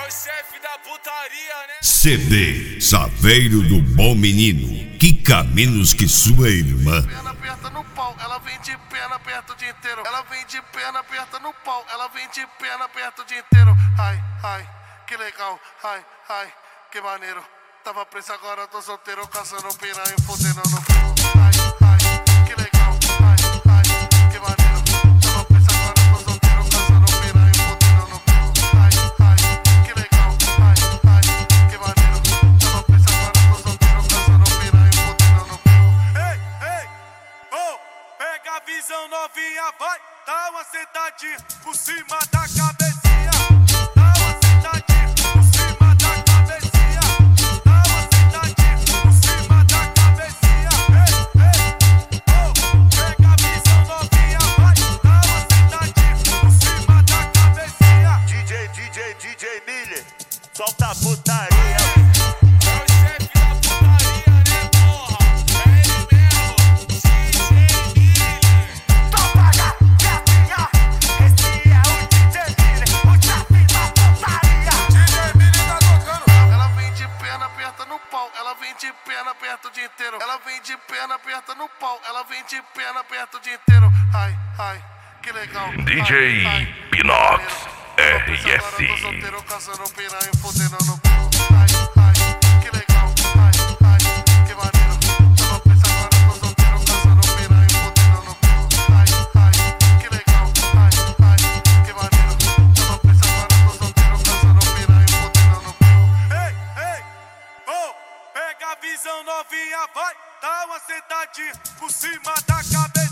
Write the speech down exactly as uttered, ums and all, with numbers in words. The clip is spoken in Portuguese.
É o chefe da putaria, né? C D Chaveiro do Bom Menino, Kika menos que sua irmã. Perna aperta no pau, ela vem de perna aperta o dia inteiro. Ela vem de perna aperta no pau, ela vem de perna aperta o dia inteiro. Ai, ai, que legal, ai, ai, que maneiro. Tava preso, agora tô solteiro, caçando piranha e fudendo no cu. Ai, ai, que legal, ai, ai, que maneiro. Tava preso, agora tô solteiro, caçando piranha e fudendo no cu. Ai, ai, que legal, ai, ai, que maneiro. Tava preso, agora tô solteiro, caçando piranha e fudendo no cu. Ei, ei, oh, pega a visão novinha, vai, dá uma sentadinha por cima da cabecinha. Dá uma sentadinha por cima da cabecinha. Dá uma sentadinha por cima da cabecinha. Ei, ei, oh, pega a visão novinha, vai, dá uma sentadinha por cima da cabecinha. D J, D J, D J Miller, solta a putaria. Ela vem de perna aperta o dia inteiro. Ela vem de perna aperta no pau. Ela vem de perna aperta o dia inteiro. Ai, ai, que legal. D J ai, ai, Pinox R R S. Agora tô solteiro, caçando piranha e fudendo no cu. Ai, ai, que legal. Ai, ai, que maneiro. Tava preso, agora tô solteiro, caçando piranha e fudendo no cu. Ai, ai, que legal. Ai, ai, que maneiro. Tava preso, agora tô solteiro, caçando piranha e fudendo no cu. Ei, ei, oh, pega a visão novinha, vai, dá uma sentadinha por cima da cabeça.